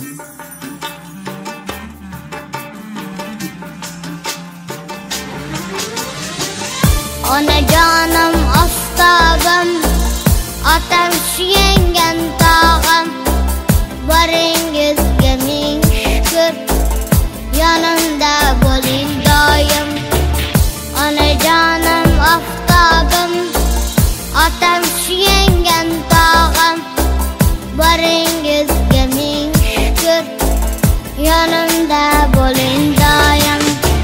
Onajonim oftobim, otam suyangan tog'im, boringizga ming shukr, yonimda bo'ling doim. Onajonim oftobim, otam suyangan tog'im, boringizga ming shukr, yonimda bo'ling doim.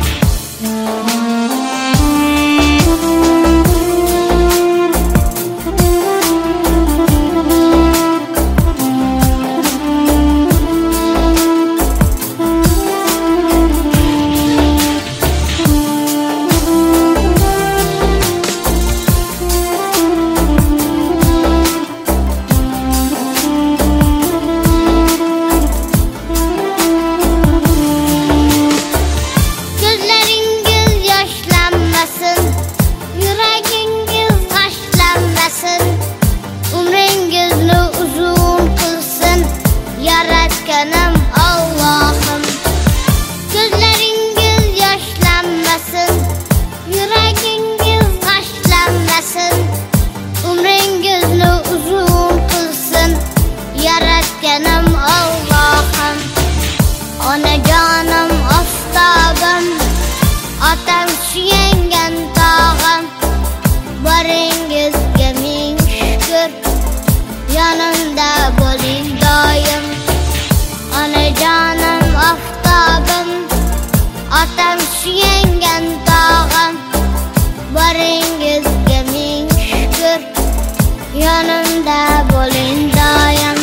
Umringizni uzun qilsin Yaratganim Allohim. Ko'zlaringiz yoshlanmasin, yuragingiz g'ashlanmasin. Umringizni uzun qilsin Yaratganim Allohim. Onajonim oftobim, otam suyangan tog'im, boringizga ming shukr, yonimda bo'ling doim. Onajonim oftobim, otam suyangan tog'im, boringizga ming shukr, yonimda bo'ling doim.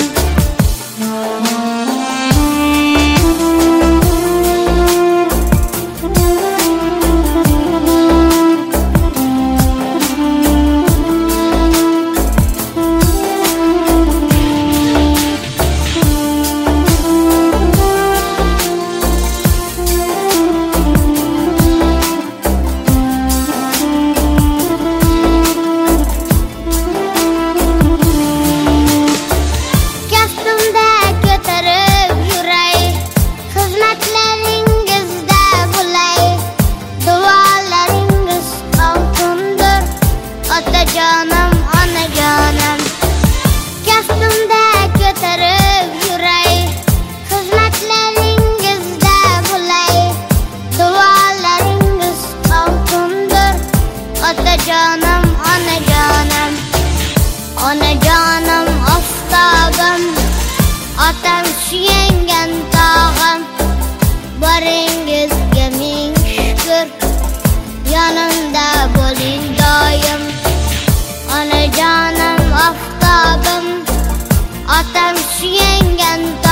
Otajonim, onajonim, kasbimda ko'tarib yuray, xizmatlaringizda bo'lay, duolaringiz oltindir. Otajonim, onajonim, onajonim oftobim, otam suyangan tog'im, boringizga ming shukr, yonimda bo'ling doim. Onajonim oftobim, otam suyangan